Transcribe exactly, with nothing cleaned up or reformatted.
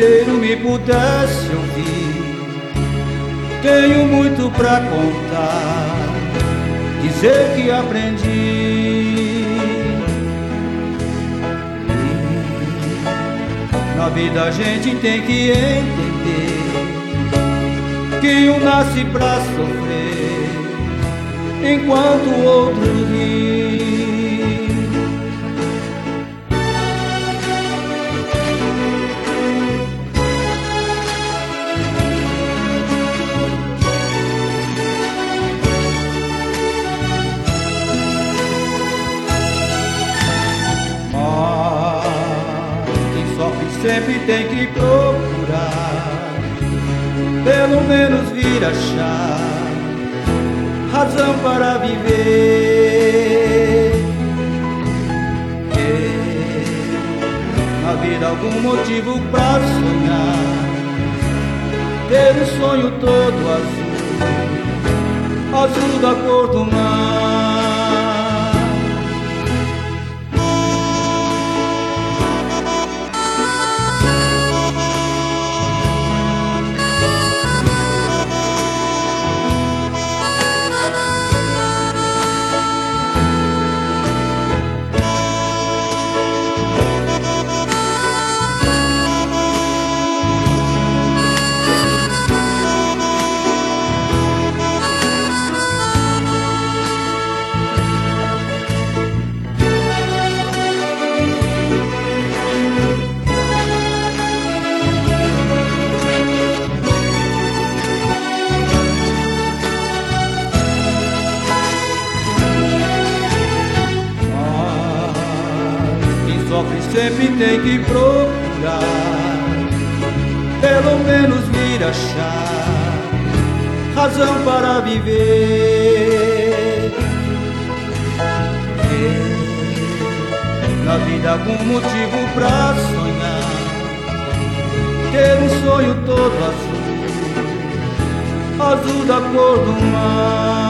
inteiro me pudesse ouvir. Tenho muito pra contar, dizer que aprendi. Na vida a gente tem que entender que um nasce pra sofrer, enquanto o outro ri. Sempre tem que procurar, pelo menos vir achar razão para viver. Ter na vida algum motivo pra sonhar, ter um sonho todo azul, azul da cor do mar. Sempre tem que procurar, pelo menos vir achar razão para viver. Ter na vida algum motivo pra sonhar, ter um sonho todo azul, azul da cor do mar.